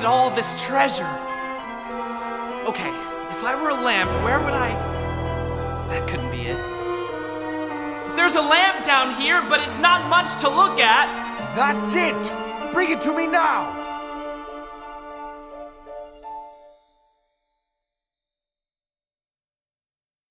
at all this treasure? Okay, if I were a lamp, where would I... That couldn't be it. There's a lamp down here, but it's not much to look at. That's it! Bring it to me now!